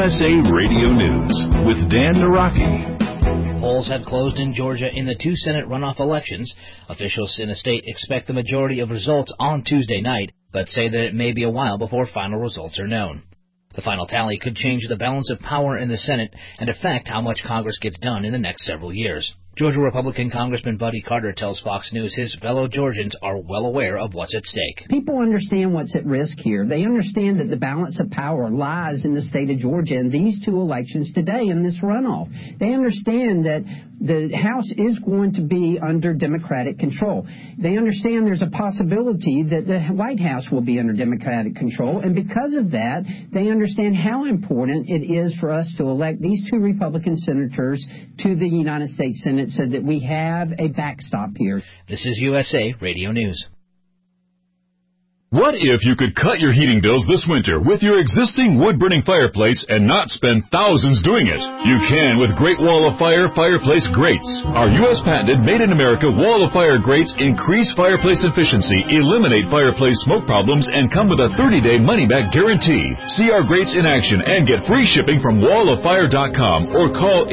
USA Radio News with Dan Naraki. Polls have closed in Georgia in the two Senate runoff elections. Officials in the state expect the majority of results on Tuesday night, but say that it may be a while before final results are known. The final tally could change the balance of power in the Senate and affect how much Congress gets done in the next several years. Georgia Republican Congressman Buddy Carter tells Fox News his fellow Georgians are well aware of what's at stake. People understand what's at risk here. They understand that the balance of power lies in the state of Georgia in these two elections today in this runoff. They understand that the House is going to be under Democratic control. They understand there's a possibility that the White House will be under Democratic control, and because of that, they understand how important it is for us to elect these two Republican senators to the United States Senate so that we have a backstop here. This is USA Radio News. What if you could cut your heating bills this winter with your existing wood-burning fireplace and not spend thousands doing it? You can with Great Wall of Fire fireplace grates. Our U.S. patented made-in-America Wall of Fire grates increase fireplace efficiency, eliminate fireplace smoke problems, and come with a 30-day money-back guarantee. See our grates in action and get free shipping from walloffire.com or call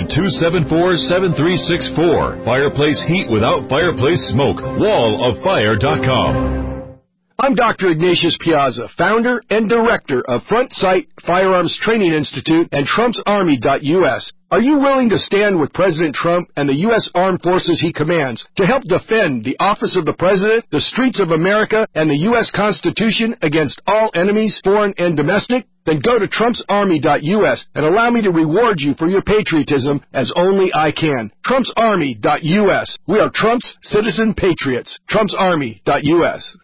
800-274-7364. Fireplace heat without fireplace smoke. walloffire.com. I'm Dr. Ignatius Piazza, founder and director of Front Sight Firearms Training Institute and TrumpsArmy.us. Are you willing to stand with President Trump and the U.S. Armed Forces he commands to help defend the office of the President, the streets of America, and the U.S. Constitution against all enemies, foreign and domestic? Then go to TrumpsArmy.us and allow me to reward you for your patriotism as only I can. TrumpsArmy.us. We are Trump's citizen patriots. TrumpsArmy.us.